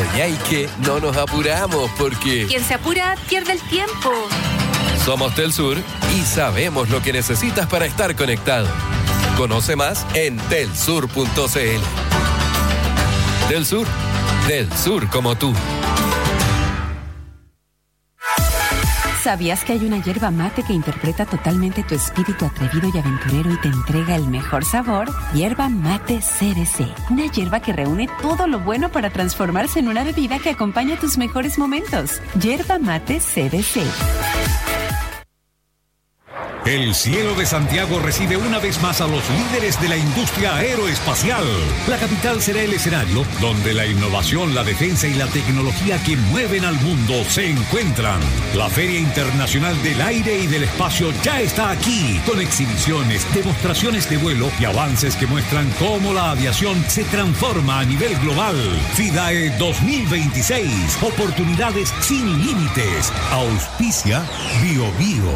ya y que no nos apuramos porque... Quien se apura pierde el tiempo. Somos Telsur y sabemos lo que necesitas para estar conectado. Conoce más en telsur.cl. Telsur, del sur como tú. ¿Sabías que hay una yerba mate que interpreta totalmente tu espíritu atrevido y aventurero y te entrega el mejor sabor? Yerba Mate CBC. Una yerba que reúne todo lo bueno para transformarse en una bebida que acompaña tus mejores momentos. Yerba Mate CBC. El cielo de Santiago recibe una vez más a los líderes de la industria aeroespacial. La capital será el escenario donde la innovación, la defensa y la tecnología que mueven al mundo se encuentran. La Feria Internacional del Aire y del Espacio ya está aquí, con exhibiciones, demostraciones de vuelo y avances que muestran cómo la aviación se transforma a nivel global. FIDAE 2026. Oportunidades sin límites. Auspicia BioBio.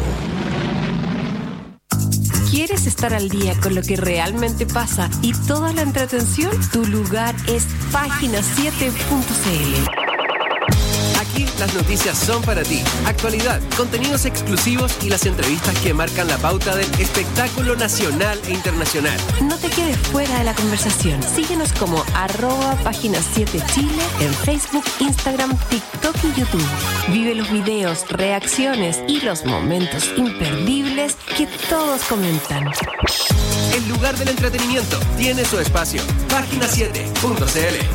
¿Quieres estar al día con lo que realmente pasa y toda la entretención? Tu lugar es Página7.cl. Aquí las noticias son para ti. Actualidad, contenidos exclusivos y las entrevistas que marcan la pauta del espectáculo nacional e internacional. No te quedes fuera de la conversación. Síguenos como @Página7Chile en Facebook, Instagram, TikTok y YouTube. Vive los videos, reacciones y los momentos imperdibles que todos comentan. El lugar del entretenimiento tiene su espacio. Página7.cl.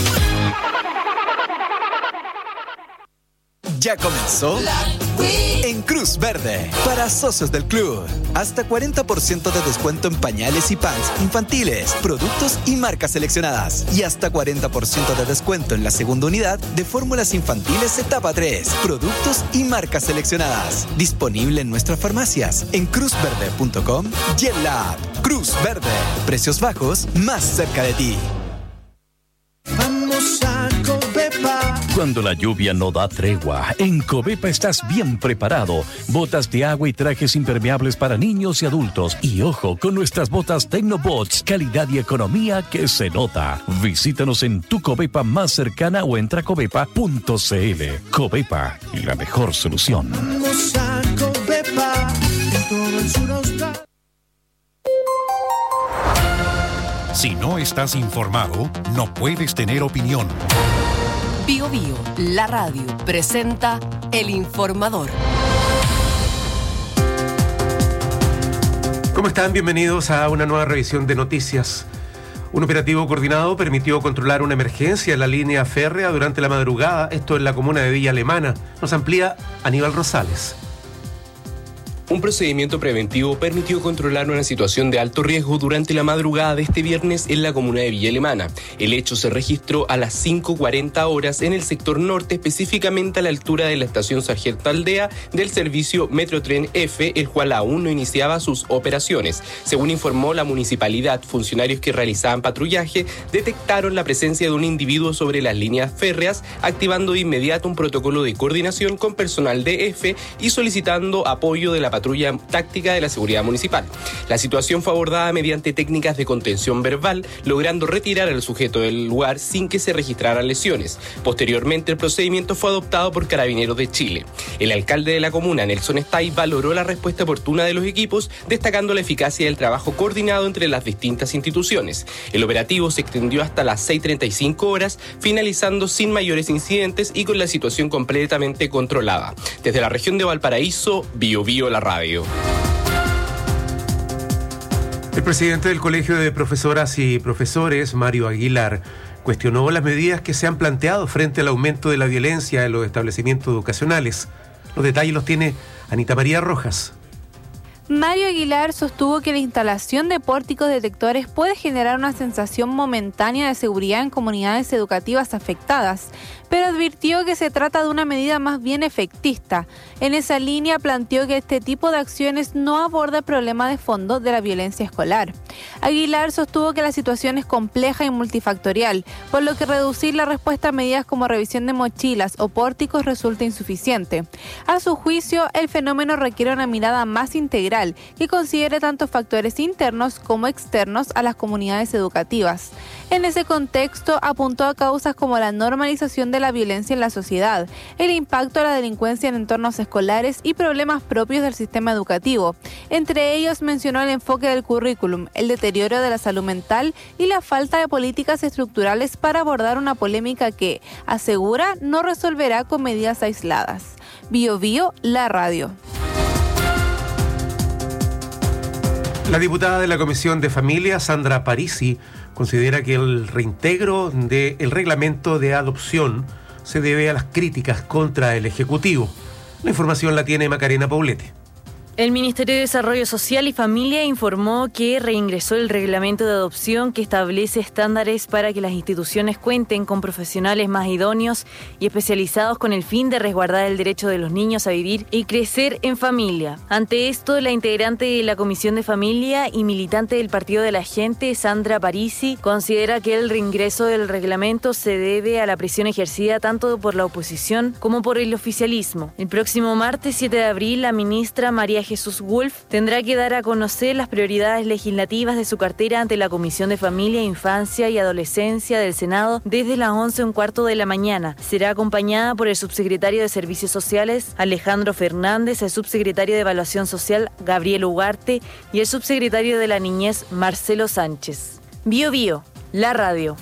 Ya comenzó en Cruz Verde para socios del club. Hasta 40% de descuento en pañales y pants infantiles, productos y marcas seleccionadas. Y hasta 40% de descuento en la segunda unidad de fórmulas infantiles etapa 3, productos y marcas seleccionadas. Disponible en nuestras farmacias, en cruzverde.com y en la app Cruz Verde. Precios bajos más cerca de ti. Vamos a Covepa. Cuando la lluvia no da tregua, en Covepa estás bien preparado. Botas de agua y trajes impermeables para niños y adultos. Y ojo, con nuestras botas Tecnobots, calidad y economía que se nota. Visítanos en tu Covepa más cercana o entra a covepa.cl. Covepa, la mejor solución. Vamos a Covepa. En todo el sur austral. Si no estás informado, no puedes tener opinión. BioBio, la radio, presenta El Informador. ¿Cómo están? Bienvenidos a una nueva revisión de noticias. Un operativo coordinado permitió controlar una emergencia en la línea férrea durante la madrugada, esto en la comuna de Villa Alemana. Nos amplía Aníbal Rosales. Un procedimiento preventivo permitió controlar una situación de alto riesgo durante la madrugada de este viernes en la comuna de Villa Alemana. El hecho se registró a las 5:40 horas en el sector norte, específicamente a la altura de la estación Sargento Aldea del servicio Metrotren F, el cual aún no iniciaba sus operaciones. Según informó la municipalidad, funcionarios que realizaban patrullaje detectaron la presencia de un individuo sobre las líneas férreas, activando de inmediato un protocolo de coordinación con personal de F y solicitando apoyo de la patrulla táctica de la seguridad municipal. La situación fue abordada mediante técnicas de contención verbal, logrando retirar al sujeto del lugar sin que se registraran lesiones. Posteriormente, el procedimiento fue adoptado por Carabineros de Chile. El alcalde de la comuna, Nelson Stay, valoró la respuesta oportuna de los equipos, destacando la eficacia del trabajo coordinado entre las distintas instituciones. El operativo se extendió hasta las 6:35 horas, finalizando sin mayores incidentes y con la situación completamente controlada. Desde la región de Valparaíso, BioBio la radio. El presidente del Colegio de Profesoras y Profesores, Mario Aguilar, cuestionó las medidas que se han planteado frente al aumento de la violencia en los establecimientos educacionales. Los detalles los tiene Anita María Rojas. Mario Aguilar sostuvo que la instalación de pórticos detectores puede generar una sensación momentánea de seguridad en comunidades educativas afectadas, pero advirtió que se trata de una medida más bien efectista. En esa línea planteó que este tipo de acciones no aborda el problema de fondo de la violencia escolar. Aguilar sostuvo que la situación es compleja y multifactorial, por lo que reducir la respuesta a medidas como revisión de mochilas o pórticos resulta insuficiente. A su juicio, el fenómeno requiere una mirada más integral integral que considere tanto factores internos como externos a las comunidades educativas. En ese contexto, apuntó a causas como la normalización de la violencia en la sociedad, el impacto de la delincuencia en entornos escolares y problemas propios del sistema educativo. Entre ellos mencionó el enfoque del currículum, el deterioro de la salud mental y la falta de políticas estructurales para abordar una polémica que, asegura, no resolverá con medidas aisladas. Bio Bio, la radio. La diputada de la Comisión de Familia, Sandra Parisi, considera que el reintegro del reglamento de adopción se debe a las críticas contra el Ejecutivo. La información la tiene Macarena Poblete. El Ministerio de Desarrollo Social y Familia informó que reingresó el reglamento de adopción que establece estándares para que las instituciones cuenten con profesionales más idóneos y especializados con el fin de resguardar el derecho de los niños a vivir y crecer en familia. Ante esto, la integrante de la Comisión de Familia y militante del Partido de la Gente, Sandra Parisi, considera que el reingreso del reglamento se debe a la presión ejercida tanto por la oposición como por el oficialismo. El próximo martes 7 de abril, la ministra María Jesús Wolf tendrá que dar a conocer las prioridades legislativas de su cartera ante la Comisión de Familia, Infancia y Adolescencia del Senado desde las 11:15 de la mañana. Será acompañada por el subsecretario de Servicios Sociales, Alejandro Fernández, el subsecretario de Evaluación Social, Gabriel Ugarte, y el subsecretario de la Niñez, Marcelo Sánchez. Bio Bio, la radio.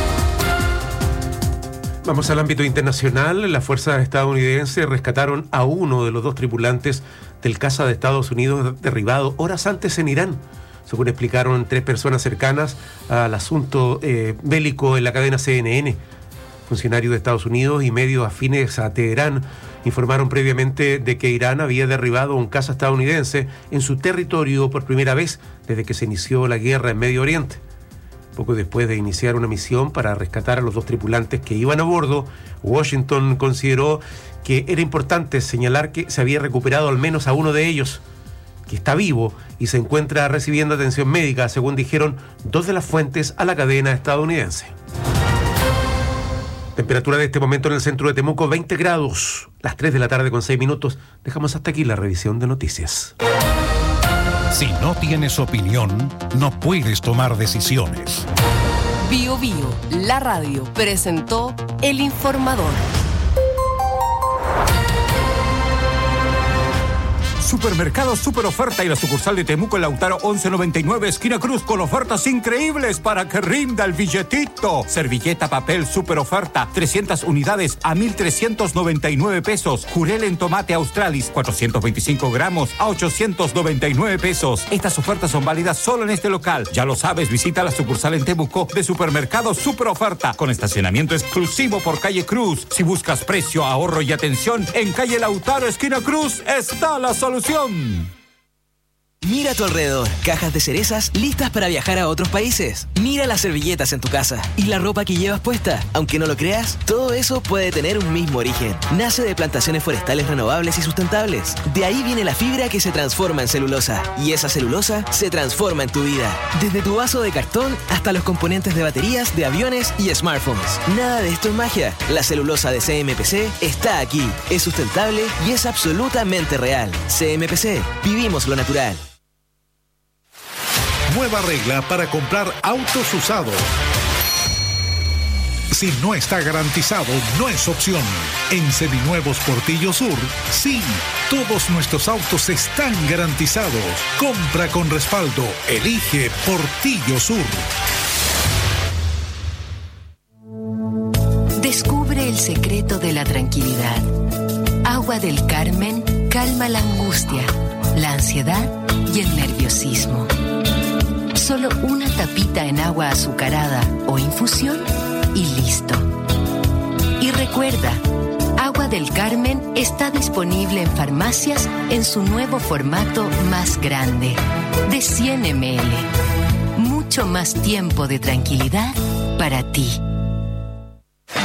Vamos al ámbito internacional. Las fuerzas estadounidenses rescataron a uno de los dos tripulantes del caza de Estados Unidos derribado horas antes en Irán, según explicaron 3 personas cercanas al asunto bélico en la cadena CNN. Funcionarios de Estados Unidos y medios afines a Teherán informaron previamente de que Irán había derribado un caza estadounidense en su territorio por primera vez desde que se inició la guerra en Medio Oriente. Poco después de iniciar una misión para rescatar a los 2 tripulantes que iban a bordo, Washington consideró que era importante señalar que se había recuperado al menos a uno de ellos, que está vivo y se encuentra recibiendo atención médica, según dijeron 2 de las fuentes a la cadena estadounidense. Temperatura de este momento en el centro de Temuco, 20 grados, las 3 de la tarde con 6 minutos. Dejamos hasta aquí la revisión de noticias. Si no tienes opinión, no puedes tomar decisiones. Bio Bio, la radio, presentó El Informador. Supermercado Super Oferta y la sucursal de Temuco en Lautaro 1199, esquina Cruz, con ofertas increíbles para que rinda el billetito. Servilleta papel Super Oferta, 300 unidades a 1,399 pesos. Jurel en tomate Australis, 425 gramos a 899 pesos. Estas ofertas son válidas solo en este local. Ya lo sabes, visita la sucursal en Temuco de Supermercado Super Oferta, con estacionamiento exclusivo por calle Cruz. Si buscas precio, ahorro y atención, en calle Lautaro, esquina Cruz, está la solución. Mira a tu alrededor, cajas de cerezas listas para viajar a otros países. Mira las servilletas en tu casa y la ropa que llevas puesta. Aunque no lo creas, todo eso puede tener un mismo origen. Nace de plantaciones forestales renovables y sustentables. De ahí viene la fibra que se transforma en celulosa. Y esa celulosa se transforma en tu vida. Desde tu vaso de cartón hasta los componentes de baterías, de aviones y smartphones. Nada de esto es magia. La celulosa de CMPC está aquí. Es sustentable y es absolutamente real. CMPC, vivimos lo natural. Nueva regla para comprar autos usados. Si no está garantizado, no es opción. En Seminuevos Portillo Sur, sí, todos nuestros autos están garantizados. Compra con respaldo. Elige Portillo Sur. Descubre el secreto de la tranquilidad. Agua del Carmen calma la angustia, la ansiedad y el nerviosismo. Solo una tapita en agua azucarada o infusión y listo. Y recuerda, Agua del Carmen está disponible en farmacias en su nuevo formato más grande, de 100 ml. Mucho más tiempo de tranquilidad para ti. Las cajas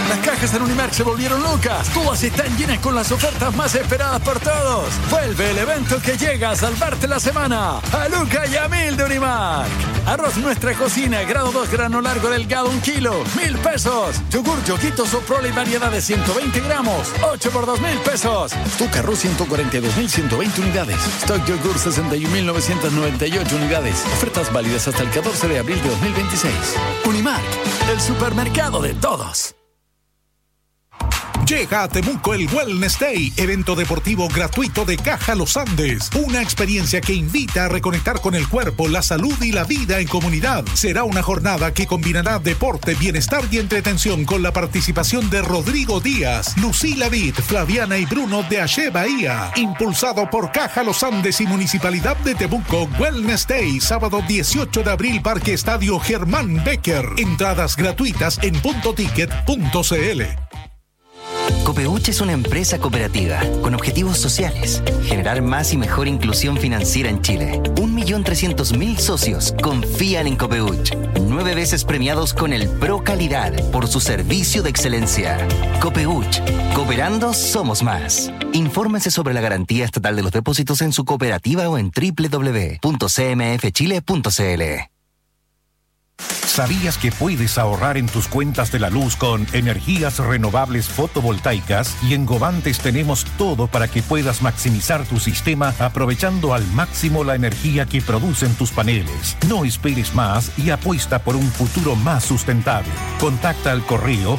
viajes en Unimark se volvieron locas. Todas están llenas con las ofertas más esperadas por todos. Vuelve el evento que llega a salvarte la semana. A Luca y a 1000 de Unimark. Arroz Nuestra Cocina, grado 2, grano largo delgado, 1 kilo, 1,000 pesos. Yogur Yoguito Soprole y variedad de 120 gramos, 8 por 2,000 pesos. Stock Arroz 142.120 unidades. Stock Yogur 61.998 unidades. Ofertas válidas hasta el 14 de abril de 2026. Unimark, el supermercado de todos. Llega a Temuco el Wellness Day, evento deportivo gratuito de Caja Los Andes. Una experiencia que invita a reconectar con el cuerpo, la salud y la vida en comunidad. Será una jornada que combinará deporte, bienestar y entretención con la participación de Rodrigo Díaz, Lucila Vid, Flaviana y Bruno de Ache Bahía. Impulsado por Caja Los Andes y Municipalidad de Temuco, Wellness Day, sábado 18 de abril, Parque Estadio Germán Becker. Entradas gratuitas en puntoticket.cl. Copeuch es una empresa cooperativa con objetivos sociales, generar más y mejor inclusión financiera en Chile. 1.300.000 socios confían en Copeuch. 9 veces premiados con el Pro Calidad por su servicio de excelencia. Copeuch, cooperando somos más. Infórmese sobre la garantía estatal de los depósitos en su cooperativa o en www.cmfchile.cl. ¿Sabías que puedes ahorrar en tus cuentas de la luz con energías renovables fotovoltaicas? Y en Govantes tenemos todo para que puedas maximizar tu sistema aprovechando al máximo la energía que producen tus paneles. No esperes más y apuesta por un futuro más sustentable. Contacta al correo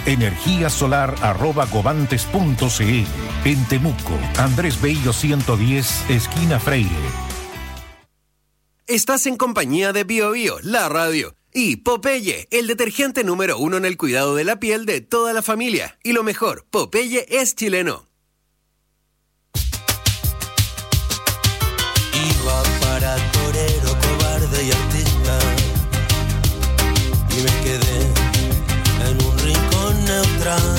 energiasolar@govantes.cl. En Temuco, Andrés Bello 110, esquina Freire. Estás en compañía de Bio Bio, la radio. Y Popeye, el detergente número 1 en el cuidado de la piel de toda la familia. Y lo mejor, Popeye es chileno. Iba para torero, cobarde y artista, y me quedé en un rincón neutral.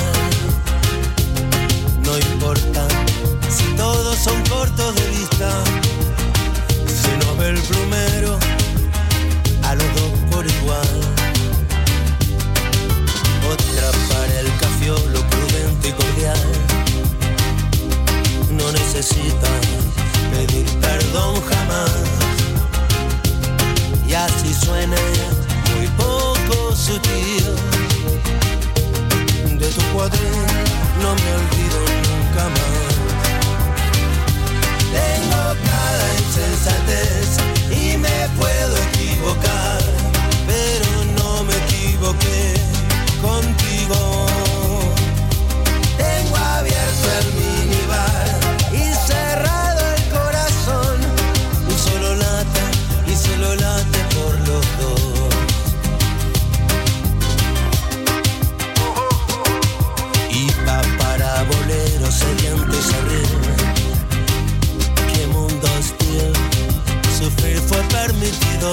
No importa si todos son cortos de vista, si no ve el plumero a los dos por igual. Otra para el cafiolo, prudente y cordial. No necesita pedir perdón jamás. Y así suena muy poco sutil. De tu cuadril no me olvido nunca más. Tengo cada insensatez y me puedo equivocar, pero no me equivoqué contigo. Tengo abierto el minibar y cerrado el corazón, y solo late por los dos. Y va para boleros sedientos a rir. Qué mundo hostil, sufrir fue permitido.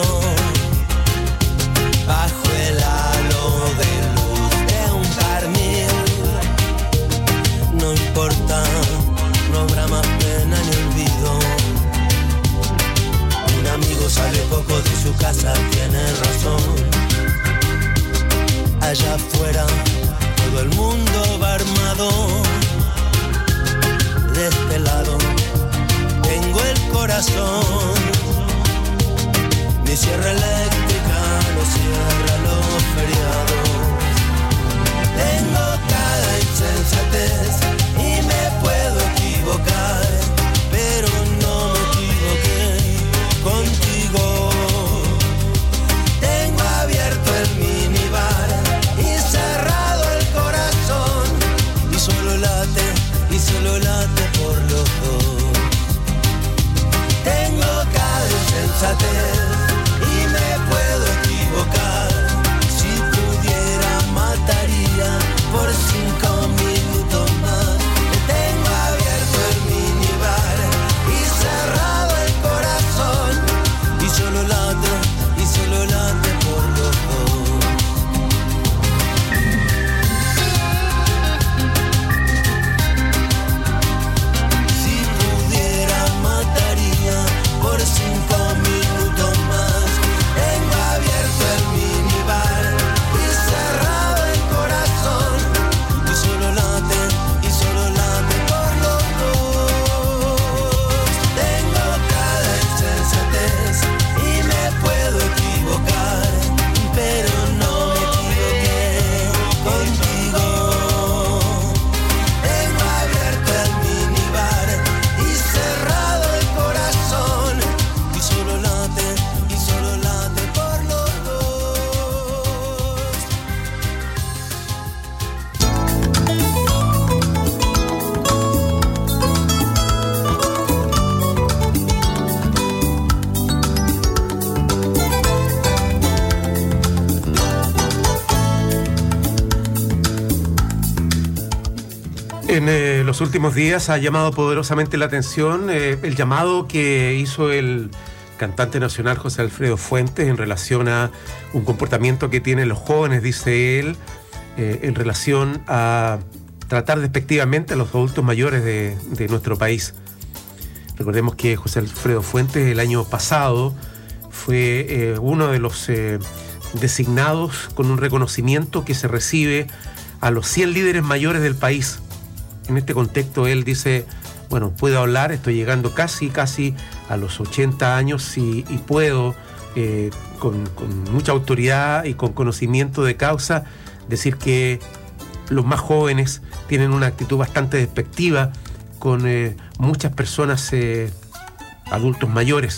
Bajo el halo de luz de un barnil, no importa, no habrá más pena ni olvido. Un amigo sale poco de su casa, tiene razón. Allá afuera todo el mundo va armado. De este lado tengo el corazón. Mi sierra eléctrica no cierra los feriados. Tengo cada insensatez y me puedo equivocar, pero no me equivoqué contigo. Tengo abierto el minibar y cerrado el corazón, y solo late por los dos. Tengo cada insensatez y me puedo equivocar. Si pudiera mataría por 5 minutos más. Tengo abierto el minibar y cerrado el corazón, y solo late por los dos. Si pudiera mataría por 5 minutos más. Tengo abierto el minibar y cerrado el corazón, y En los últimos días ha llamado poderosamente la atención el llamado que hizo el cantante nacional José Alfredo Fuentes en relación a un comportamiento que tienen los jóvenes, dice él, en relación a tratar despectivamente a los adultos mayores de nuestro país. Recordemos que José Alfredo Fuentes el año pasado fue uno de los designados con un reconocimiento que se recibe a los 100 líderes mayores del país. En este contexto él dice, bueno, puedo hablar, estoy llegando casi a los 80 años y puedo con mucha autoridad y con conocimiento de causa decir que los más jóvenes tienen una actitud bastante despectiva con muchas personas adultos mayores.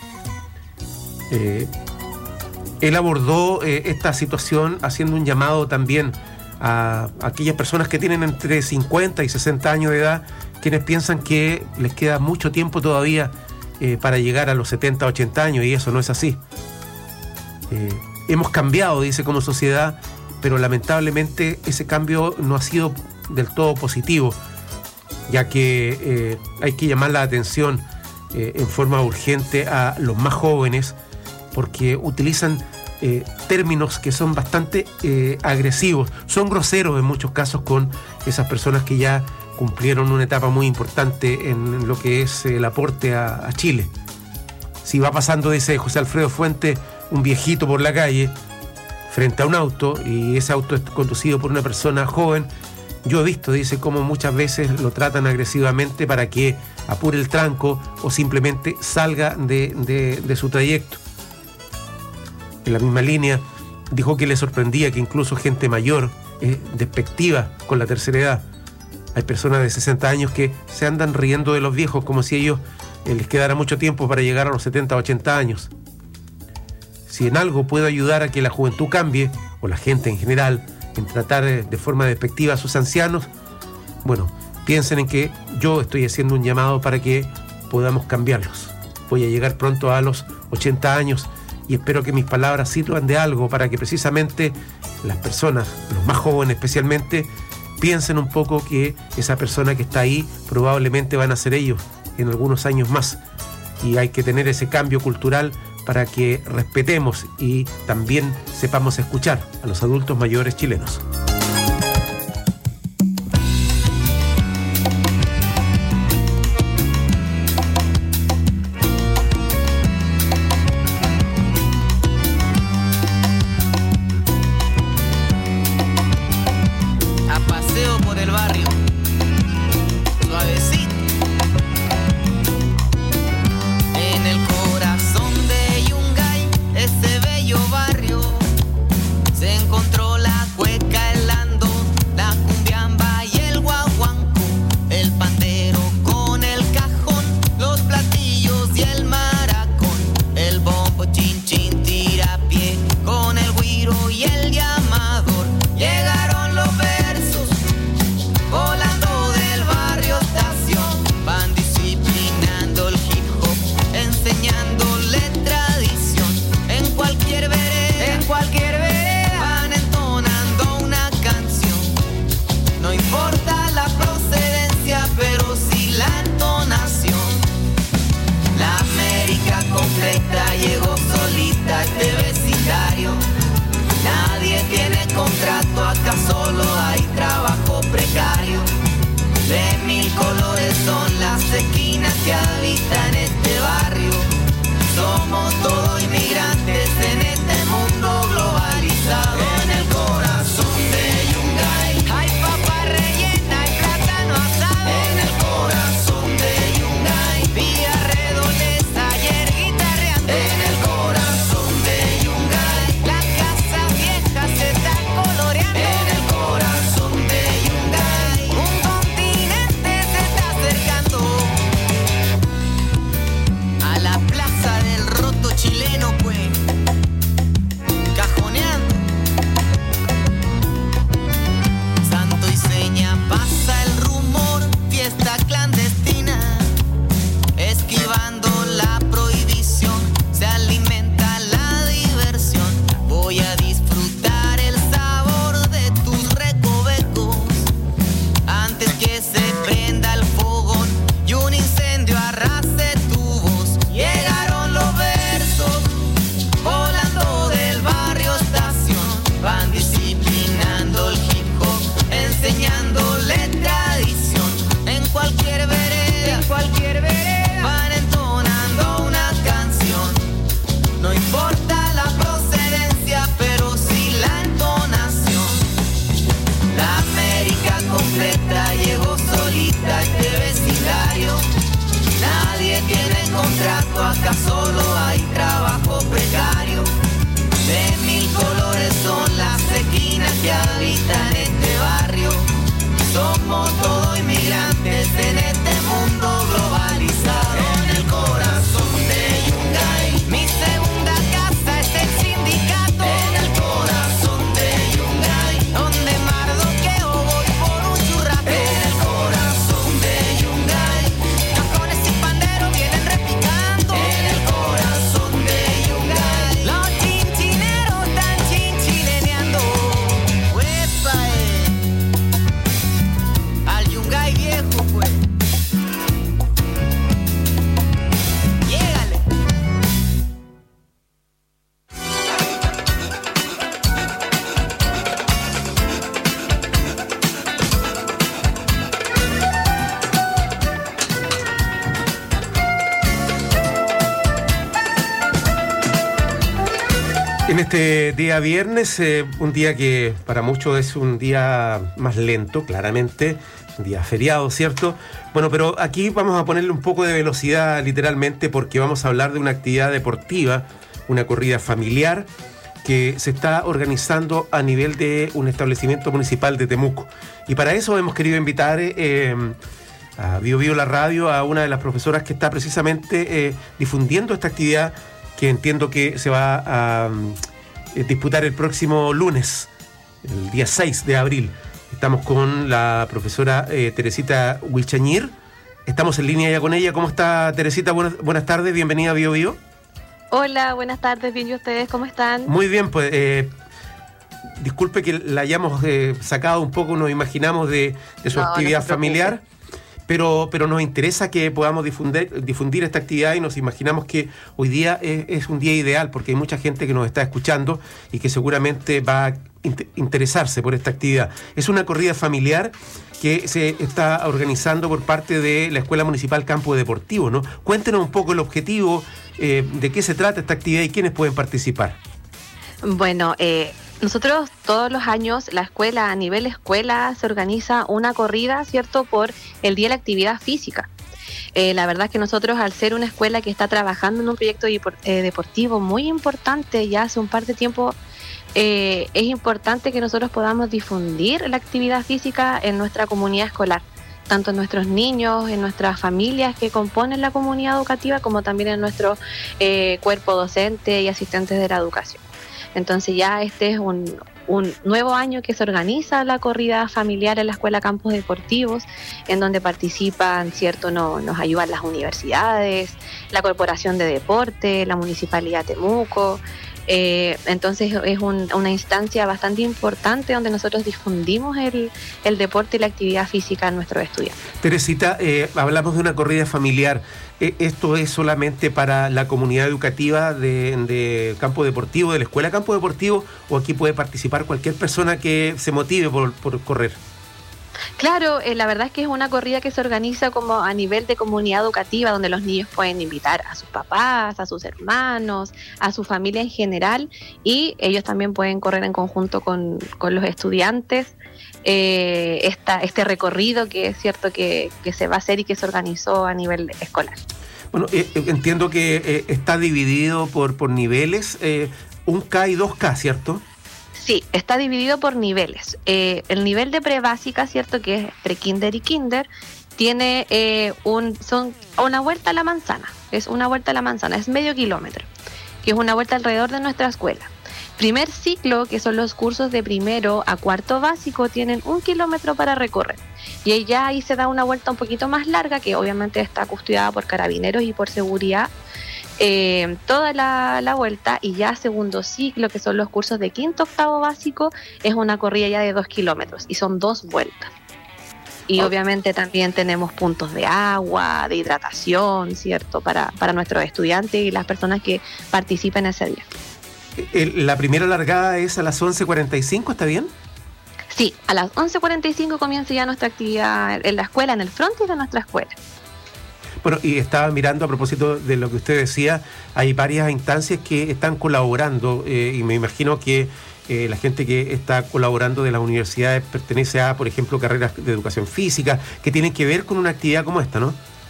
Él abordó esta situación haciendo un llamado también a aquellas personas que tienen entre 50 y 60 años de edad, quienes piensan que les queda mucho tiempo todavía para llegar a los 70, 80 años, y eso no es así. Hemos cambiado, dice, como sociedad, pero lamentablemente ese cambio no ha sido del todo positivo, ya que hay que llamar la atención en forma urgente a los más jóvenes, porque utilizan términos que son bastante agresivos, son groseros en muchos casos con esas personas que ya cumplieron una etapa muy importante en lo que es el aporte a Chile. Si va pasando, dice José Alfredo Fuentes, un viejito por la calle frente a un auto y ese auto es conducido por una persona joven, yo he visto, dice, cómo muchas veces lo tratan agresivamente para que apure el tranco o simplemente salga de su trayecto. En la misma línea, dijo que le sorprendía que incluso gente mayor es despectiva con la tercera edad. Hay personas de 60 años que se andan riendo de los viejos como si ellos les quedara mucho tiempo para llegar a los 70 o 80 años. Si en algo puedo ayudar a que la juventud cambie, o la gente en general, en tratar de forma despectiva a sus ancianos, bueno, piensen en que yo estoy haciendo un llamado para que podamos cambiarlos. Voy a llegar pronto a los 80 años y espero que mis palabras sirvan de algo para que precisamente las personas, los más jóvenes especialmente, piensen un poco que esa persona que está ahí probablemente van a ser ellos en algunos años más. Y hay que tener ese cambio cultural para que respetemos y también sepamos escuchar a los adultos mayores chilenos. inmigrantes en este mundo globalizado. En el corazón de Yungay, mi segunda casa es el sindicato. En el corazón de Yungay, donde mardoqueo voy por un churrasco. En el corazón de Yungay, cajones y panderos vienen repicando. En el corazón de Yungay, los chinchineros están chinchileneando. ¡Uepa! Al Yungay viejo, pues. Llégale. En este día viernes, un día que para muchos es un día más lento, claramente, un día feriado, ¿cierto? Bueno, pero aquí vamos a ponerle un poco de velocidad, literalmente, porque vamos a hablar de una actividad deportiva, una corrida familiar, que se está organizando a nivel de un establecimiento municipal de Temuco. Y para eso hemos querido invitar a Bio Bio la Radio, a una de las profesoras que está precisamente difundiendo esta actividad, que entiendo que se va a disputar el próximo lunes, el día 6 de abril. Estamos con la profesora Teresita Wilchañir. Estamos en línea ya con ella. ¿Cómo está, Teresita? Buenas tardes, bienvenida a Bio Bio. Hola, buenas tardes, bien, ¿y ustedes cómo están? Muy bien, pues disculpe que la hayamos sacado un poco, nos imaginamos de su actividad familiar. Pero nos interesa que podamos difundir esta actividad y nos imaginamos que hoy día es un día ideal porque hay mucha gente que nos está escuchando y que seguramente va a interesarse por esta actividad. Es una corrida familiar que se está organizando por parte de la Escuela Municipal Campo Deportivo, ¿no? Cuéntenos un poco el objetivo, de qué se trata esta actividad y quiénes pueden participar. Bueno, nosotros todos los años, la escuela, a nivel escuela, se organiza una corrida, ¿cierto?, por el Día de la Actividad Física. La verdad es que nosotros, al ser una escuela que está trabajando en un proyecto deportivo muy importante ya hace un par de tiempo, es importante que nosotros podamos difundir la actividad física en nuestra comunidad escolar, tanto en nuestros niños, en nuestras familias que componen la comunidad educativa, como también en nuestro cuerpo docente y asistentes de la educación. Entonces ya este es un nuevo año que se organiza la corrida familiar en la Escuela Campos Deportivos, en donde participan, ¿cierto? Nos ayudan las universidades, la Corporación de Deporte, la Municipalidad de Temuco. Entonces es una instancia bastante importante donde nosotros difundimos el deporte y la actividad física en nuestros estudiantes. Teresita, hablamos de una corrida familiar. ¿Esto es solamente para la comunidad educativa de Campo Deportivo, de la Escuela Campo Deportivo, o aquí puede participar cualquier persona que se motive por correr? Claro, la verdad es que es una corrida que se organiza como a nivel de comunidad educativa, donde los niños pueden invitar a sus papás, a sus hermanos, a su familia en general, y ellos también pueden correr en conjunto con los estudiantes este recorrido que es cierto que se va a hacer y que se organizó a nivel escolar. Bueno, entiendo que está dividido por niveles, 1K y 2K, ¿cierto? Sí, está dividido por niveles. El nivel de prebásica, ¿cierto?, que es pre-kinder y kinder, tiene una vuelta a la manzana. Es una vuelta a la manzana, es medio kilómetro, que es una vuelta alrededor de nuestra escuela. Primer ciclo, que son los cursos de primero a cuarto básico, tienen 1 kilómetro para recorrer. Y ya ahí se da una vuelta un poquito más larga, que obviamente está custodiada por carabineros y por seguridad, toda la vuelta. Y ya segundo ciclo, que son los cursos de quinto octavo básico, es una corrida ya de 2 kilómetros y son 2 vueltas. Y obviamente también tenemos puntos de agua, de hidratación, ¿cierto?, para nuestros estudiantes y las personas que participen ese día. La primera largada es a las 11:45, ¿está bien? Sí, a las 11:45 comienza ya nuestra actividad en la escuela, en el frontis de nuestra escuela. Bueno, y estaba mirando a propósito de lo que usted decía, hay varias instancias que están colaborando y me imagino que la gente que está colaborando de las universidades pertenece a, por ejemplo, carreras de educación física que tienen que ver con una actividad como esta, ¿no?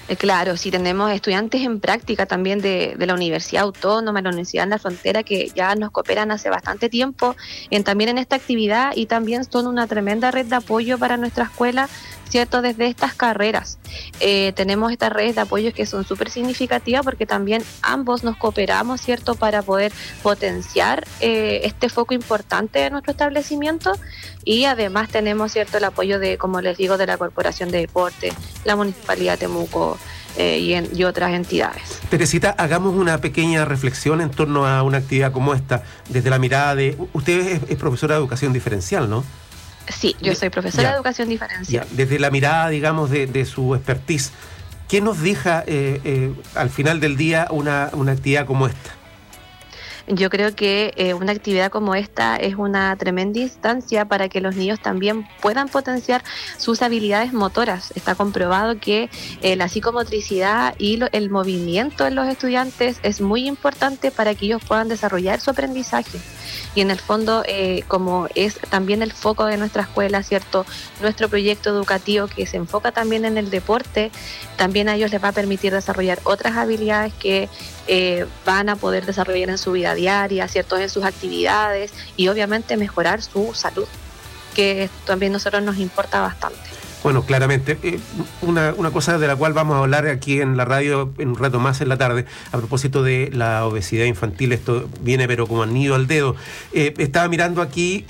Claro, sí, tenemos estudiantes en práctica también de la Universidad Autónoma, la Universidad en la Frontera, que ya nos cooperan hace bastante tiempo también en esta actividad, y también son una tremenda red de apoyo para nuestra escuela, ¿cierto? Desde estas carreras. Tenemos estas redes de apoyo que son súper significativas porque también ambos nos cooperamos, ¿cierto? Para poder potenciar este foco importante de nuestro establecimiento, y además tenemos, ¿cierto?, el apoyo de, como les digo, de la Corporación de Deporte, la Municipalidad de Temuco y otras entidades. Teresita, hagamos una pequeña reflexión en torno a una actividad como esta, desde la mirada de... Usted es profesora de educación diferencial, ¿no? Sí, yo soy profesora de educación diferencial. Desde la mirada, digamos, de su expertise, ¿qué nos deja al final del día una actividad como esta? Yo creo que una actividad como esta es una tremenda instancia para que los niños también puedan potenciar sus habilidades motoras. Está comprobado que la psicomotricidad y el movimiento en los estudiantes es muy importante para que ellos puedan desarrollar su aprendizaje. Y en el fondo, como es también el foco de nuestra escuela, ¿cierto?, nuestro proyecto educativo que se enfoca también en el deporte, también a ellos les va a permitir desarrollar otras habilidades que van a poder desarrollar en su vida diaria, ¿cierto?, en sus actividades, y obviamente mejorar su salud, que también a nosotros nos importa bastante. Bueno, claramente, una cosa de la cual vamos a hablar aquí en la radio en un rato más en la tarde, a propósito de la obesidad infantil, esto viene pero como anillo al dedo. Estaba mirando aquí,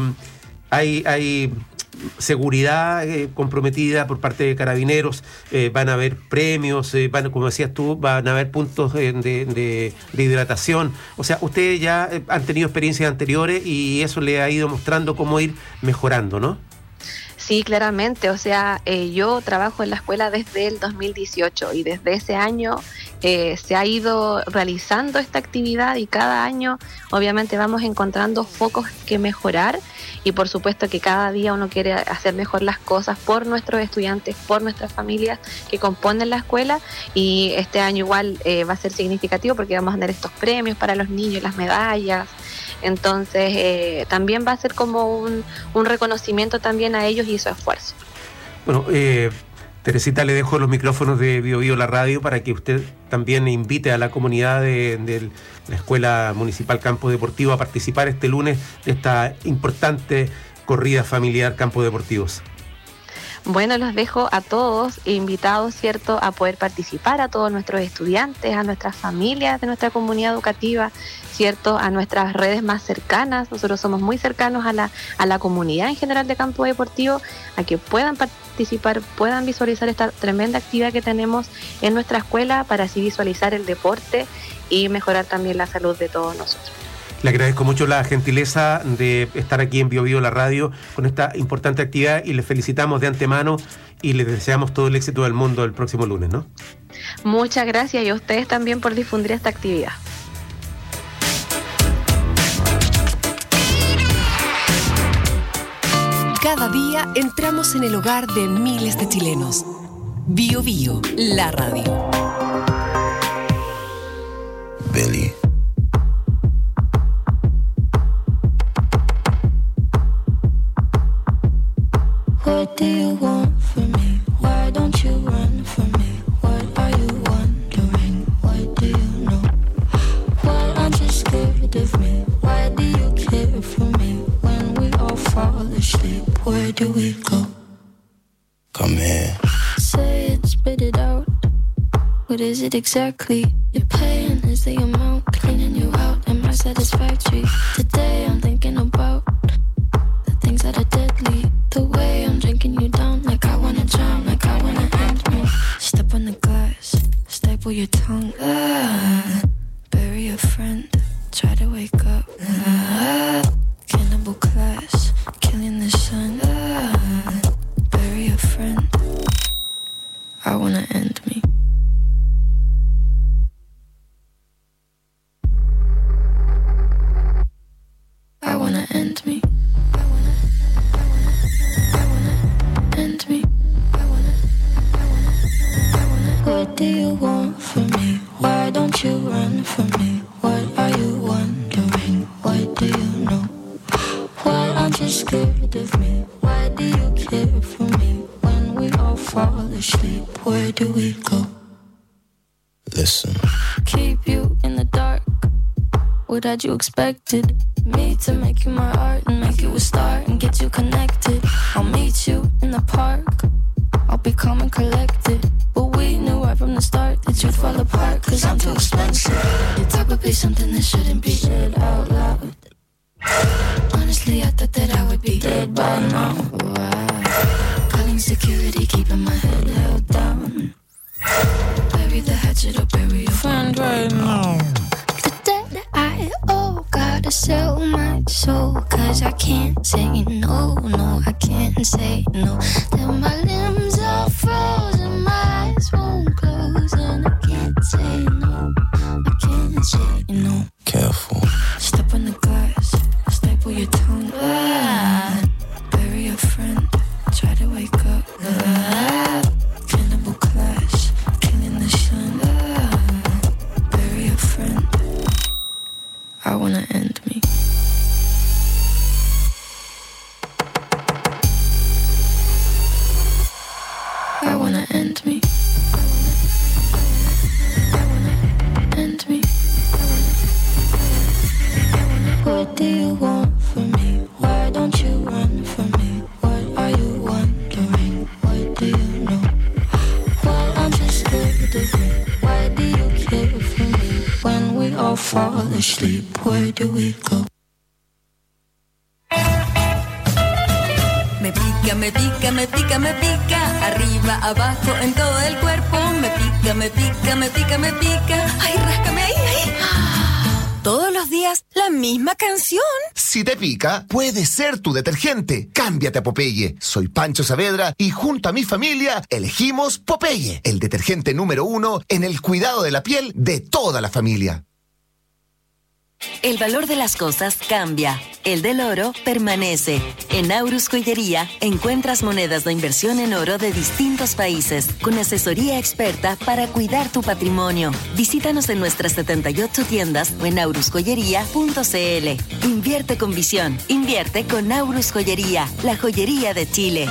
hay seguridad comprometida por parte de Carabineros, van a haber premios, como decías tú, van a haber puntos de hidratación. O sea, ustedes ya han tenido experiencias anteriores y eso le ha ido mostrando cómo ir mejorando, ¿no? Sí, claramente. O sea, yo trabajo en la escuela desde el 2018 y desde ese año se ha ido realizando esta actividad, y cada año obviamente vamos encontrando focos que mejorar, y por supuesto que cada día uno quiere hacer mejor las cosas por nuestros estudiantes, por nuestras familias que componen la escuela, y este año igual va a ser significativo porque vamos a tener estos premios para los niños, las medallas. Entonces también va a ser como un reconocimiento también a ellos y su esfuerzo. Bueno, Teresita, le dejo los micrófonos de Bio Bio, la radio, para que usted también invite a la comunidad de la Escuela Municipal Campo Deportivo a participar este lunes de esta importante corrida familiar Campos Deportivos. Bueno, los dejo a todos invitados, ¿cierto?, a poder participar, a todos nuestros estudiantes, a nuestras familias de nuestra comunidad educativa, ¿cierto?, a nuestras redes más cercanas. Nosotros somos muy cercanos a la comunidad en general de Campo Deportivo, a que puedan participar, puedan visualizar esta tremenda actividad que tenemos en nuestra escuela, para así visualizar el deporte y mejorar también la salud de todos nosotros. Le agradezco mucho la gentileza de estar aquí en Bio Bio, la radio, con esta importante actividad, y le felicitamos de antemano y les deseamos todo el éxito del mundo el próximo lunes, ¿no? Muchas gracias, y a ustedes también por difundir esta actividad. Cada día entramos en el hogar de miles de chilenos. Bio Bio, la radio. Billy. What do you want from me? Why don't you run from me? What are you wondering? What do you know? Why aren't you scared of me? Why do you care for me? When we all fall asleep, where do we go? Come here. Say it, spit it out. What is it exactly? Your pain is the amount cleaning you out. Am I satisfactory? Today I'm thinking about the things that are deadly. The way I'm drinking you down, like I wanna drown, like I wanna end me. Step on the glass, staple your tongue. Bury a friend, try to wake up. Cannibal class, killing the sun. Bury a friend, I wanna end me. I wanna end me. What do you want from me? Why don't you run from me? What are you wondering? What do you know? Why aren't you scared of me? Why do you care for me? When we all fall fall asleep, where do we go? Listen. Keep you in the dark. What had you expected? Me to make you my art and make you a star and get you connected. I'll meet you in the park. I'll be calm and collected. But we knew right from the start that you'd fall apart, cause I'm too expensive. Your talk would be something that shouldn't be said out loud. Honestly, I thought that I would be dead by now. Calling security, keeping my head held down. Bury the hatchet or bury your friend right now. The debt I owe, gotta sell my soul, cause I can't say no, no, I can't say no. Then my limbs are frozen, my eyes won't close, and I can't say no, I can't say no. Careful. Step on the glass, staple your tongue. Bury a friend, try to wake up. Cannibal clash, killing the sun. Bury a friend. I wanna end me. I wanna end me. I wanna end me. What do you want from me? Why don't you run from me? What are you wondering? What do you know? Well, I'm just living. Why do you care for me? When we all fall asleep, where do we go? Me pica, me pica, me pica, me pica. Arriba, abajo, en todo el cuerpo. Me pica, me pica, me pica, me pica. Ay, ráscame ahí, ahí. Todos los días, la misma canción. Si te pica, puede ser tu detergente. Cámbiate a Popeye. Soy Pancho Saavedra y junto a mi familia elegimos Popeye, el detergente número 1 en el cuidado de la piel de toda la familia. El valor de las cosas cambia. El del oro permanece. En Aurus Joyería encuentras monedas de inversión en oro de distintos países, con asesoría experta para cuidar tu patrimonio. Visítanos en nuestras 78 tiendas o en aurusjoyería.cl. Invierte con visión. Invierte con Aurus Joyería, la joyería de Chile.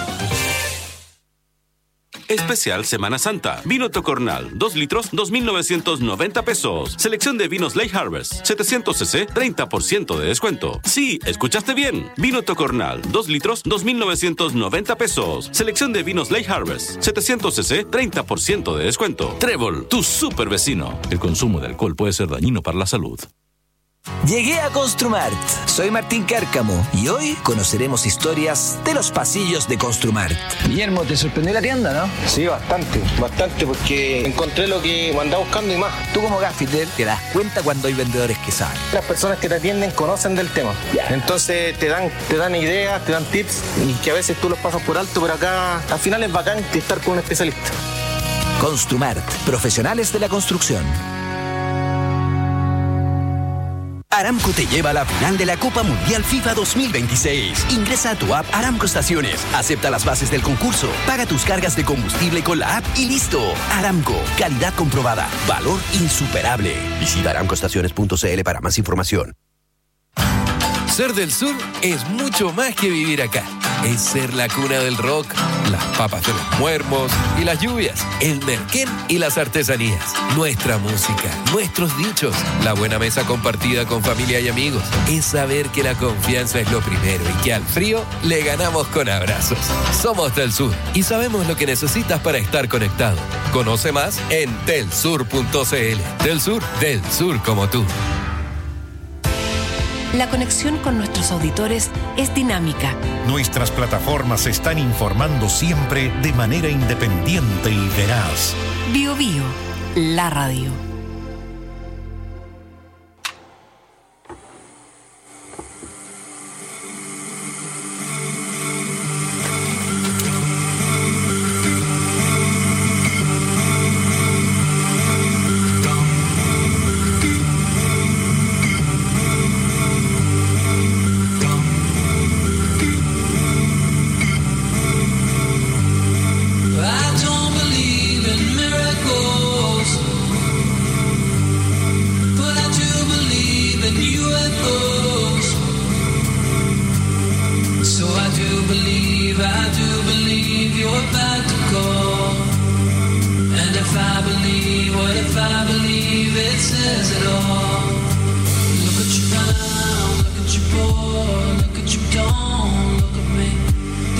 Especial Semana Santa. Vino Tocornal, 2 litros, 2.990 pesos. Selección de vinos Lake Harvest, 700 cc, 30% de descuento. Sí, escuchaste bien. Vino Tocornal, 2 litros, 2.990 pesos. Selección de vinos Lake Harvest, 700 cc, 30% de descuento. Trébol, tu super vecino. El consumo de alcohol puede ser dañino para la salud. Llegué a Construmart. Soy Martín Cárcamo y hoy conoceremos historias de los pasillos de Construmart. Guillermo, ¿te sorprendió la tienda, no? Sí, bastante, porque encontré lo que andaba buscando y más. Tú como gaffiter te das cuenta cuando hay vendedores que saben. Las personas que te atienden conocen del tema. Entonces te dan ideas, te dan tips y que a veces tú los pasas por alto, pero acá al final es bacán estar con un especialista. Construmart, profesionales de la construcción. Aramco te lleva a la final de la Copa Mundial FIFA 2026. Ingresa a tu app Aramco Estaciones, acepta las bases del concurso, paga tus cargas de combustible con la app y listo. Aramco, calidad comprobada, valor insuperable. Visita aramcoestaciones.cl para más información. Ser del sur es mucho más que vivir acá. Es ser la cuna del rock, las papas de los muermos y las lluvias, el merquén y las artesanías, nuestra música, nuestros dichos, la buena mesa compartida con familia y amigos. Es saber que la confianza es lo primero y que al frío le ganamos con abrazos. Somos del sur y sabemos lo que necesitas para estar conectado. Conoce más en telsur.cl. Del sur como tú. La conexión con nuestros auditores es dinámica. Nuestras plataformas se están informando siempre de manera independiente y veraz. Bio Bio, la radio. I don't believe in miracles.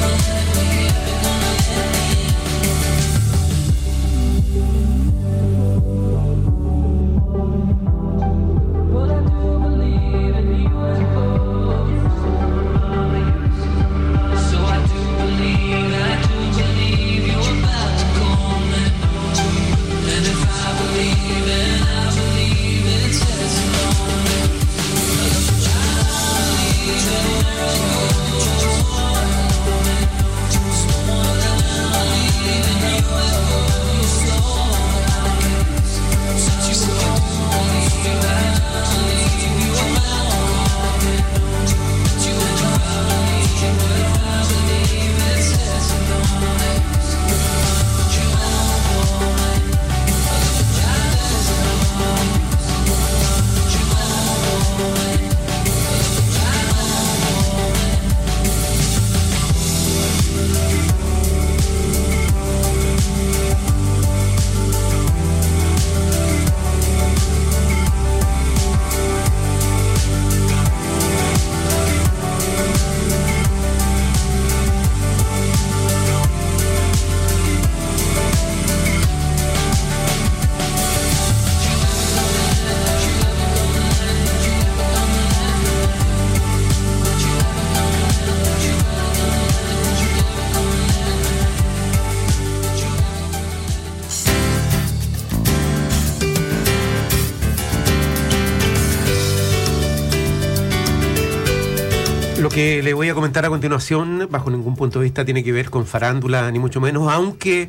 Lo que le voy a comentar a continuación, bajo ningún punto de vista tiene que ver con farándula, ni mucho menos, aunque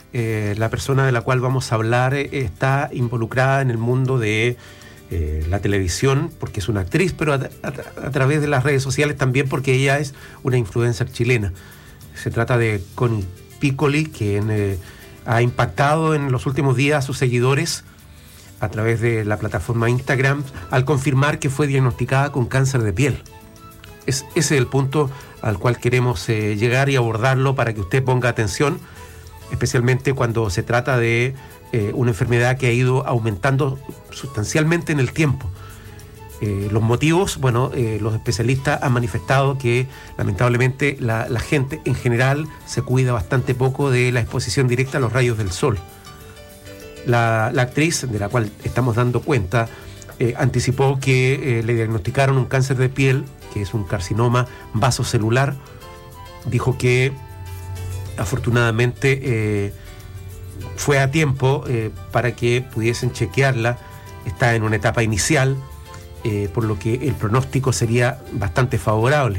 la persona de la cual vamos a hablar está involucrada en el mundo de la televisión, porque es una actriz, pero a través de las redes sociales también, porque ella es una influencer chilena. Se trata de Connie Piccoli, quien ha impactado en los últimos días a sus seguidores a través de la plataforma Instagram, al confirmar que fue diagnosticada con cáncer de piel. Ese es el punto al cual queremos llegar y abordarlo para que usted ponga atención, especialmente cuando se trata de una enfermedad que ha ido aumentando sustancialmente en el tiempo. Los motivos, bueno, los especialistas han manifestado que lamentablemente la gente en general se cuida bastante poco de la exposición directa a los rayos del sol. La actriz de la cual estamos dando cuenta anticipó que le diagnosticaron un cáncer de piel, que es un carcinoma vasocelular. Dijo que afortunadamente fue a tiempo para que pudiesen chequearla. Está en una etapa inicial por lo que el pronóstico sería bastante favorable.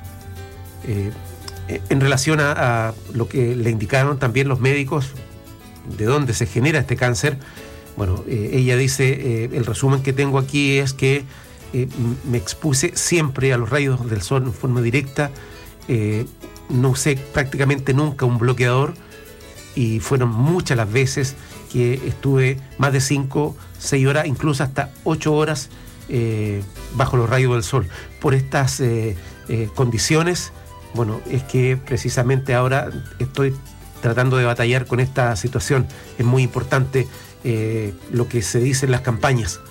En relación a lo que le indicaron también los médicos, de dónde se genera este cáncer, bueno, ella dice, el resumen que tengo aquí es que me expuse siempre a los rayos del sol en forma directa, no usé prácticamente nunca un bloqueador y fueron muchas las veces que estuve más de 5, 6 horas, incluso hasta 8 horas bajo los rayos del sol. Por estas condiciones, bueno, es que precisamente ahora estoy tratando de batallar con esta situación. Es muy importante lo que se dice en las campañas.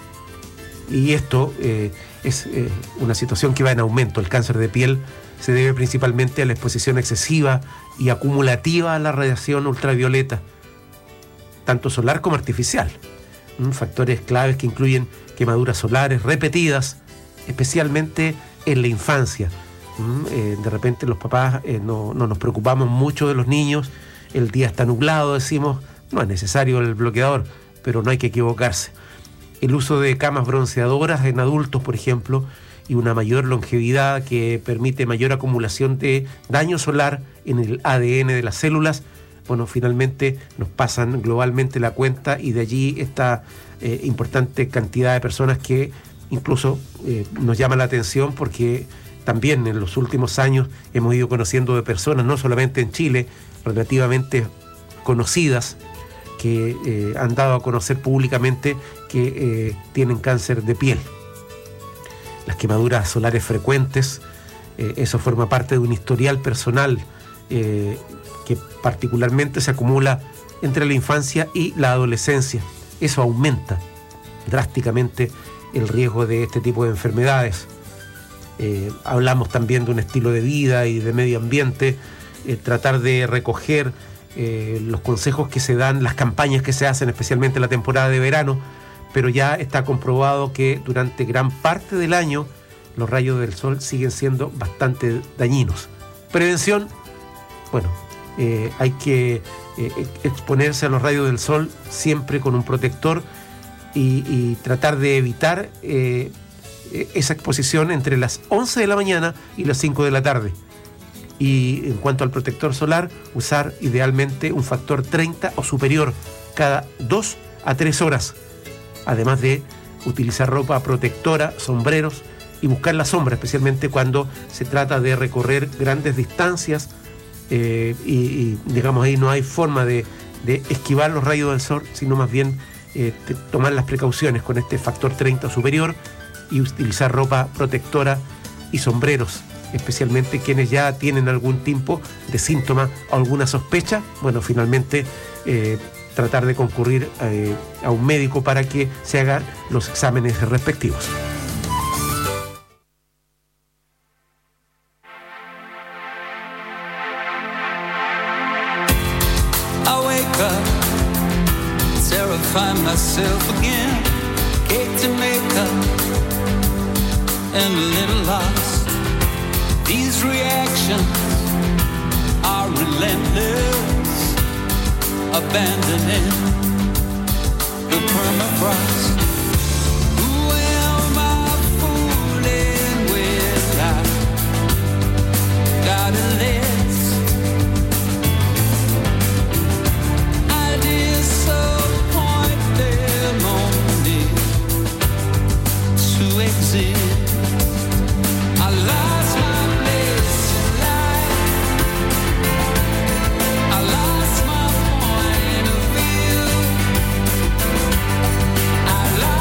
Y esto es una situación que va en aumento. El cáncer de piel se debe principalmente a la exposición excesiva y acumulativa a la radiación ultravioleta, tanto solar como artificial. Factores claves que incluyen quemaduras solares repetidas, especialmente en la infancia. De repente los papás no nos preocupamos mucho de los niños, el día está nublado, decimos, no es necesario el bloqueador, pero no hay que equivocarse. El uso de camas bronceadoras en adultos, por ejemplo, y una mayor longevidad que permite mayor acumulación de daño solar en el ADN de las células, bueno, finalmente nos pasan globalmente la cuenta y de allí esta importante cantidad de personas que incluso nos llama la atención porque también en los últimos años hemos ido conociendo de personas, no solamente en Chile, relativamente conocidas, que han dado a conocer públicamente que tienen cáncer de piel. Las quemaduras solares frecuentes, eso forma parte de un historial personal que particularmente se acumula entre la infancia y la adolescencia. Eso aumenta drásticamente el riesgo de este tipo de enfermedades. Hablamos también de un estilo de vida y de medio ambiente, tratar de recoger los consejos que se dan, las campañas que se hacen, especialmente en la temporada de verano, pero ya está comprobado que durante gran parte del año los rayos del sol siguen siendo bastante dañinos. Prevención, bueno, hay que exponerse a los rayos del sol siempre con un protector y tratar de evitar esa exposición entre las 11 de la mañana y las 5 de la tarde. Y en cuanto al protector solar, usar idealmente un factor 30 o superior cada 2 a 3 horas. Además de utilizar ropa protectora, sombreros y buscar la sombra, especialmente cuando se trata de recorrer grandes distancias y digamos ahí no hay forma de esquivar los rayos del sol, sino más bien tomar las precauciones con este factor 30 o superior y utilizar ropa protectora y sombreros, especialmente quienes ya tienen algún tipo de síntoma o alguna sospecha. Bueno, finalmente tratar de concurrir a un médico para que se hagan los exámenes respectivos. I wake up, terrify myself again, cake to make up, and a little lost. These reactions are relentless, abandoning the permafrost. Who am I fooling with? I got a list. I disappoint them only to exist. I lost my place in life. I lost my point of view. I lost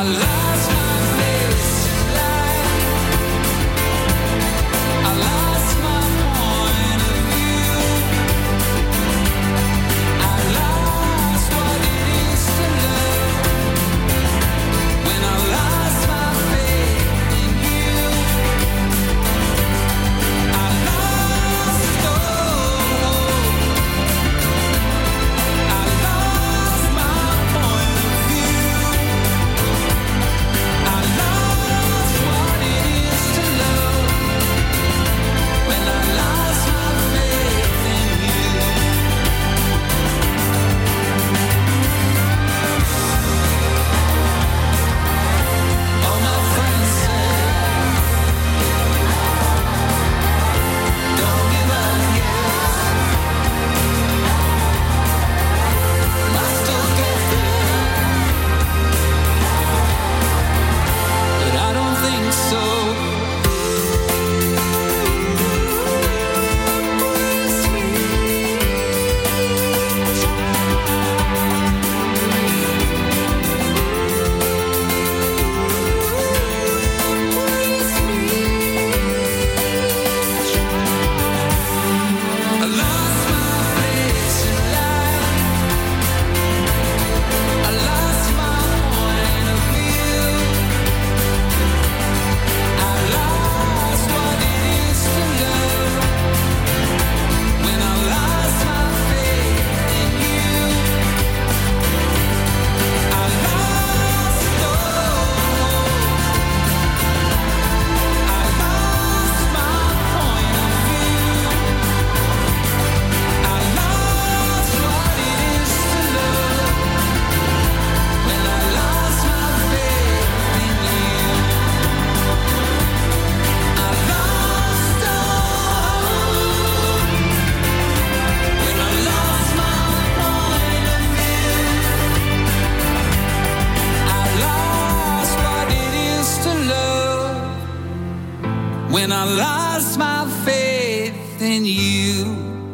when I lost my faith in you.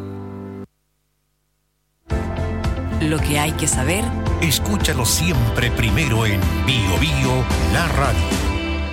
Lo que hay que saber. Escúchalo siempre primero en Bio Bio, la radio.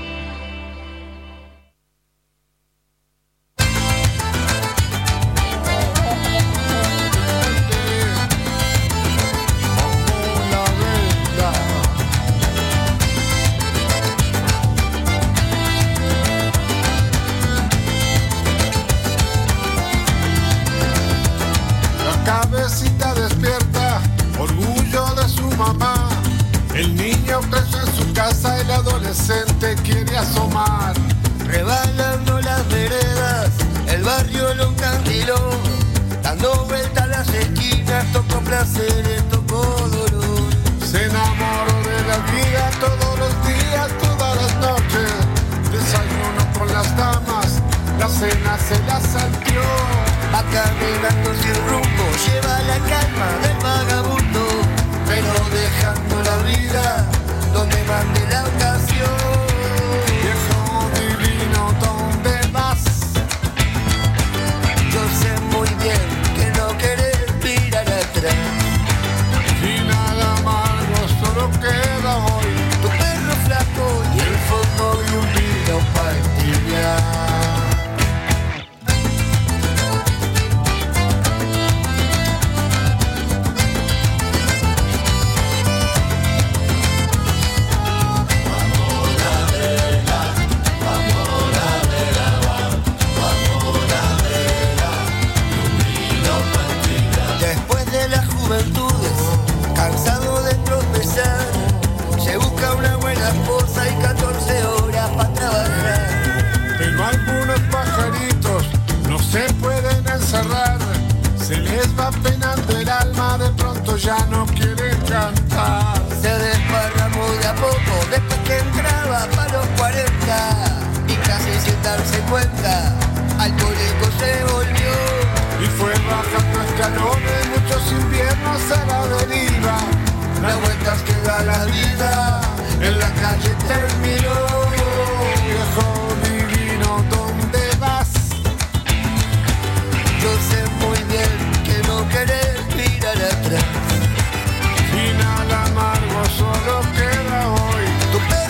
Cabecita despierta, orgullo de su mamá. El niño preso en su casa, el adolescente quiere asomar. Rebalando las veredas, el barrio lo encandiló. Dando vueltas a las esquinas, tocó placeres, tocó dolor. Se enamoró de la vida todos los días, todas las noches. Desayunó con las damas, la cena se la salteó. Va caminando sin rumbo, lleva la calma del vagabundo, pero dejando la vida donde mande la ocasión. Viejo divino, ¿dónde vas? Yo sé muy bien que no querés mirar atrás. Final amargo, solo queda hoy tu perro flaco y el fondo de un vino para entibiar. Cansado de tropezar, se busca una buena esposa y 14 horas para trabajar. Pero algunos pajaritos no se pueden encerrar, se les va penando el alma, de pronto ya no quieren cantar. Se desparramó de a poco después que entraba para los 40 y casi sin darse cuenta, alcohólico se volvió. Y fue bajando escalones, muchos inviernos a la deriva. Las vueltas que da la vida, en la calle terminó. Viejo divino, ¿dónde vas? Yo sé muy bien que no querés mirar atrás. Final amargo, solo queda hoy tu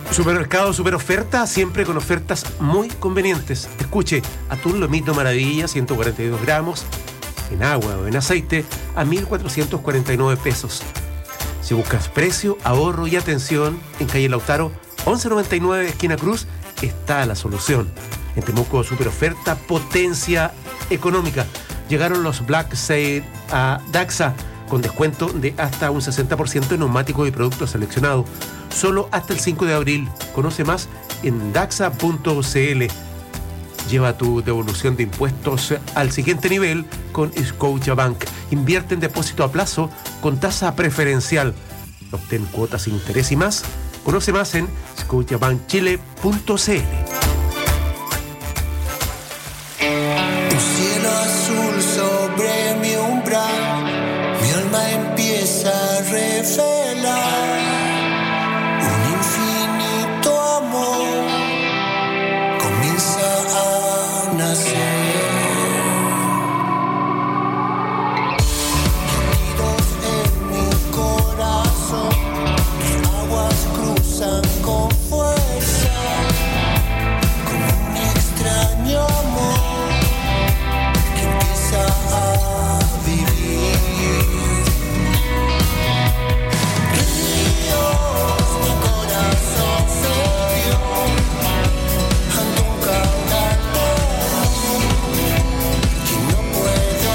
Supermercado Super Oferta, siempre con ofertas muy convenientes. Escuche, atún lomito maravilla, 142 gramos, en agua o en aceite, a 1.449 pesos. Si buscas precio, ahorro y atención, en calle Lautaro, 1199, esquina Cruz, está la solución. En Temuco Super Oferta, potencia económica. Llegaron los Black Sale a Daxa, con descuento de hasta un 60% en neumáticos y productos seleccionados. Solo hasta el 5 de abril. Conoce más en daxa.cl. Lleva tu devolución de impuestos al siguiente nivel con Scotiabank. Invierte en depósito a plazo con tasa preferencial. Obtén cuotas sin interés y más. Conoce más en scotiabankchile.cl. Un cielo azul sobre mi umbral, mi alma empieza a revelar un infinito amor, comienza a nacer. Latidos en mi corazón, tus aguas cruzan con fuerza, como un extraño amor que empieza a vivir. Ríos, mi corazón se dio ante un caudal que no puedo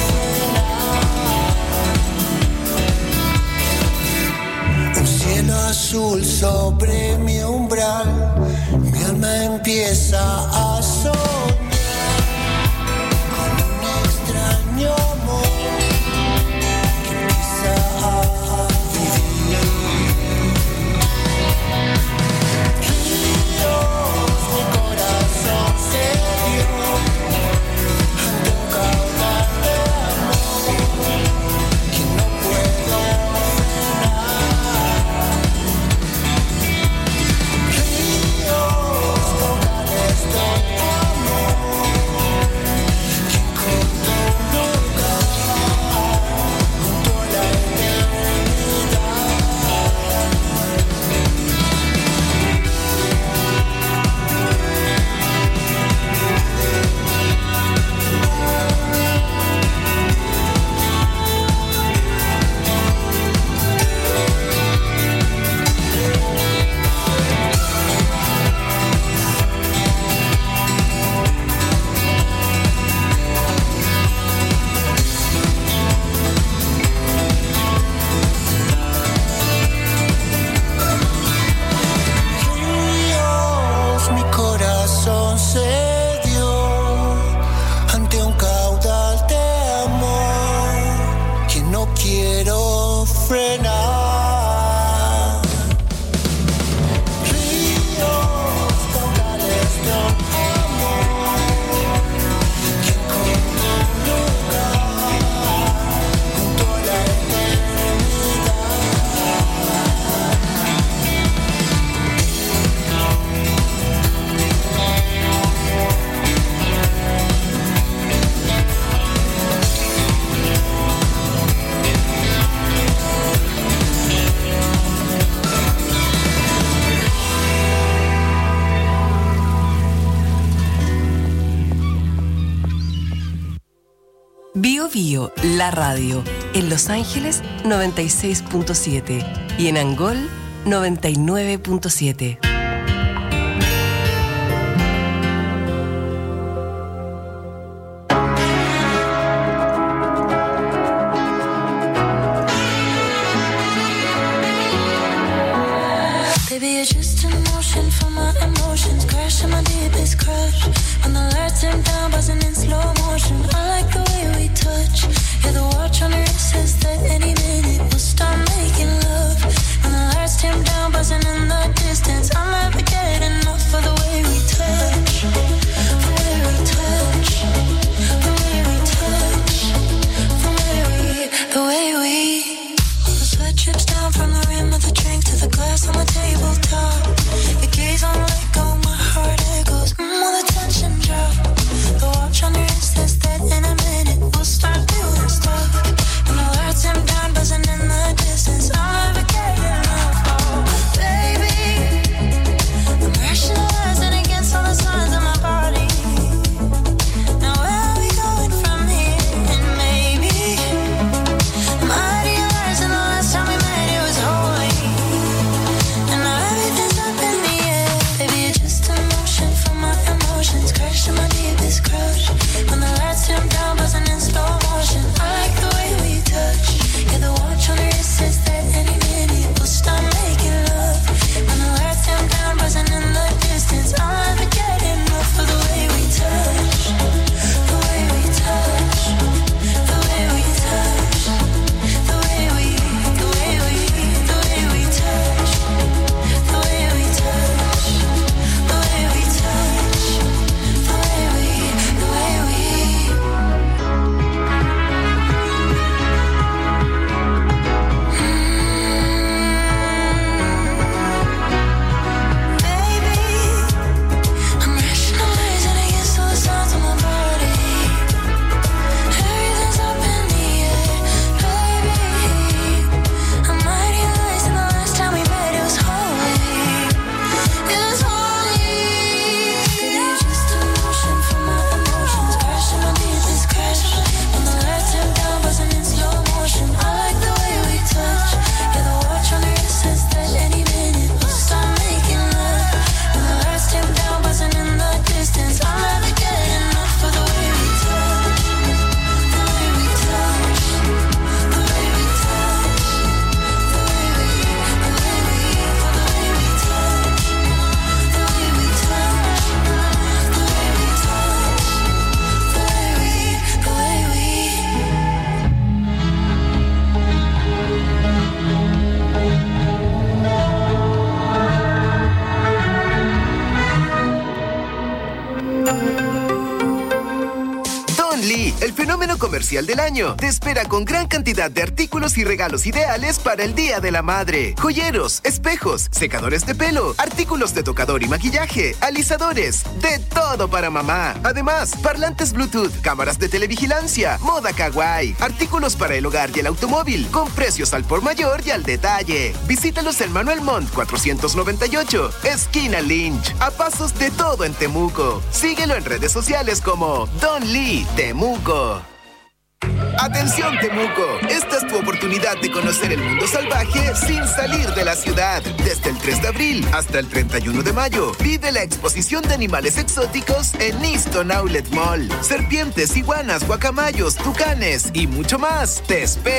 frenar. Un cielo azul sobre mi umbral, mi alma empieza a soñar con un extraño amor que empieza a vivir. Ríos, mi corazón se dio ante un caudal de amor que no puedo frenar. Ríos, caudales de amor que encontró un lugar junto a la eternidad. Ríos, mi corazón se dio ante un caudal de amor que no quiero frenar. Ríos, caudales de amor que encontró un lugar junto a la eternidad. Bio Bio, la radio. En Los Ángeles, 96.7. Y en Angol, 99.7. Baby, you're just in motion for my emotions, crashing my deepest crush. When the lights dim down, buzzing in slow motion. I like the way we touch. Yeah, the watch on your wrist says that any minute we'll start making love. When the lights dim down, buzzing in the distance, I'll never get enough of the way we touch. The way we touch. The way we touch. The way we. All the sweat drips down from the rim of the drink to the glass on the tabletop. Your gaze on let go, my heart echoes. All the tension drop. The watch on your wrist says that in a minute we'll start doing stuff. And the lights dim down, buzzing in the distance. I'll never get enough. Oh, baby, comercial del año. Te espera con gran cantidad de artículos y regalos ideales para el Día de la Madre. Joyeros, espejos, secadores de pelo, artículos de tocador y maquillaje, alisadores, de todo para mamá. Además, parlantes Bluetooth, cámaras de televigilancia, moda kawaii, artículos para el hogar y el automóvil, con precios al por mayor y al detalle. Visítalos en Manuel Montt 498, esquina Lynch, a pasos de todo en Temuco. Síguelo en redes sociales como Don Lee Temuco. Atención Temuco, esta es tu oportunidad de conocer el mundo salvaje sin salir de la ciudad. Desde el 3 de abril hasta el 31 de mayo, vive la exposición de animales exóticos en Easton Outlet Mall. Serpientes, iguanas, guacamayos, tucanes y mucho más. Te espero.